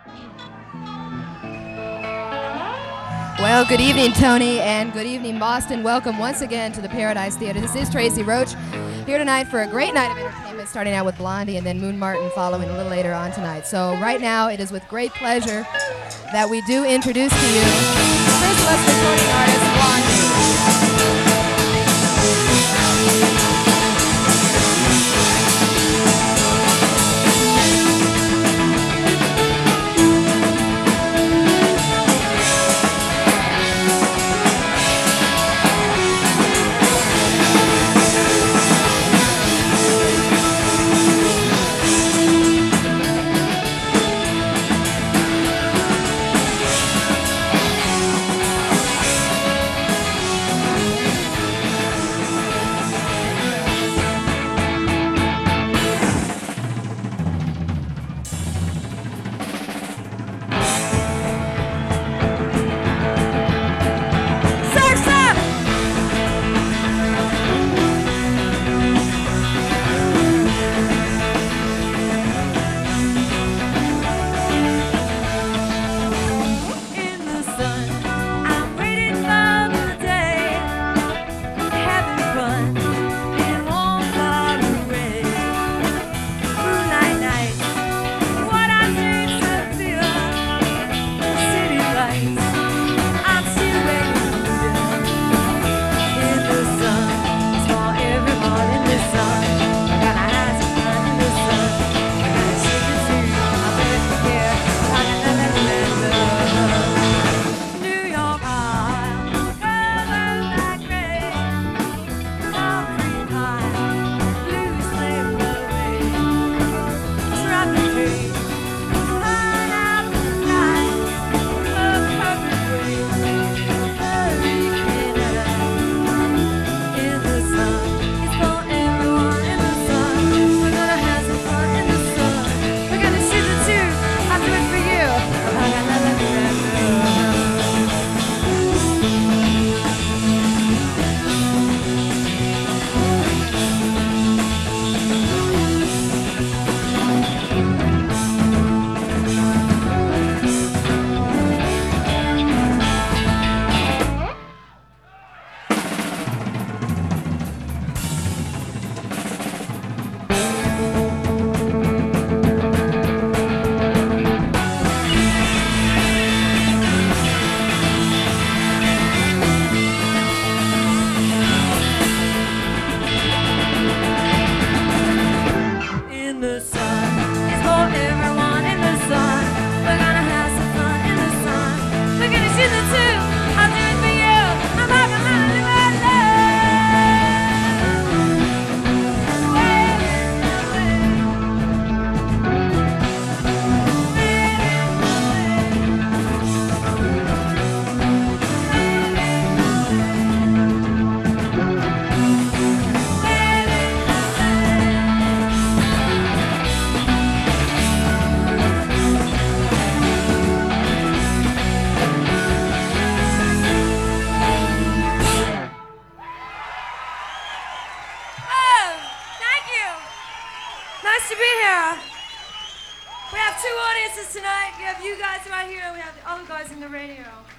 Well, good evening, Tony, and good evening, Boston. Welcome once again to the Paradise Theater. This is Tracy Roach here tonight for a great night of entertainment, starting out with Blondie and then Moon Martin following a little later on tonight. So right now, it is with great pleasure that we do introduce to you Chris West recording artist Blondie. Nice to be here. We have two audiences tonight. We have you guys right here, and we have the other guys in the radio.